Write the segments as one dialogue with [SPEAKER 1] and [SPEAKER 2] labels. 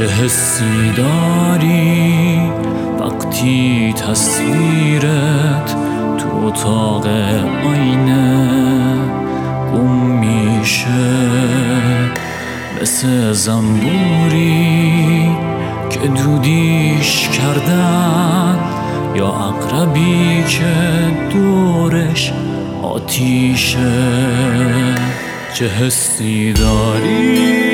[SPEAKER 1] چه حسی داری وقتی تصویرت تو اتاق آینه گم میشه، مثل زنبوری که دودیش کردن یا عقربی که دورش آتیشه. چه حسی داری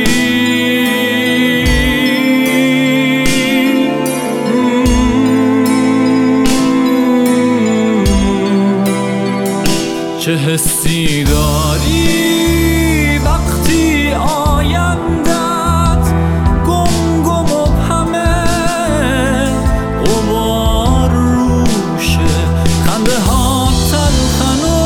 [SPEAKER 1] چه حسی داری وقتی آیندت گم و همه غبار روشه، خنده ها تلخن و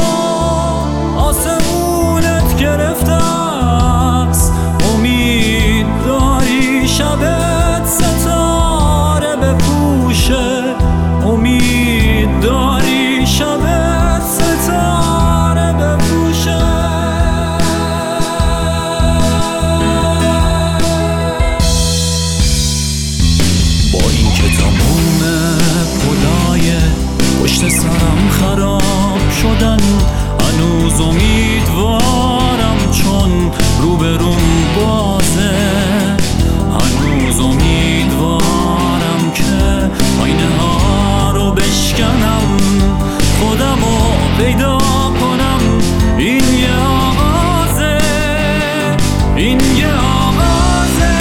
[SPEAKER 1] آسمونت گرفته است، امید داری شبت ستاره بپوشه، امید داری شبت ستاره بپوشه. با این که تموم پلای پشت سرم خراب شدن، هنوز امیدوارم چون روبروم بازه، هنوز امیدوارم که آینه ها رو بشکنم، خودم رو پیدا کنم. این یه آغازه، این یه آغازه.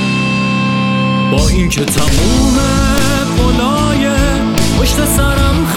[SPEAKER 1] با این که تموم پلای پشت سرم